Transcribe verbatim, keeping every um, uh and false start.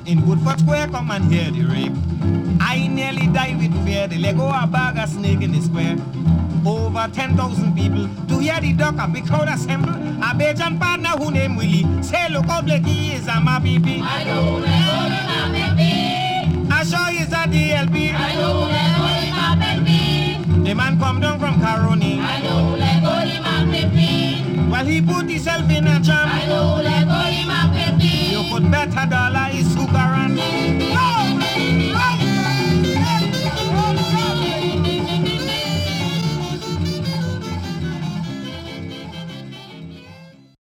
in Woodford Square, come and hear the rape. I nearly died with fear. They let go a bag of snake in the square. Over ten thousand people to hear the duck, a big crowd assemble. A Bajan partner who named Willie say, look how Blakey is a my baby. I know who my baby. I sure is a D L P. I know who my baby. The man come down from Caroni. I know who my baby. Well, he put himself in a jam.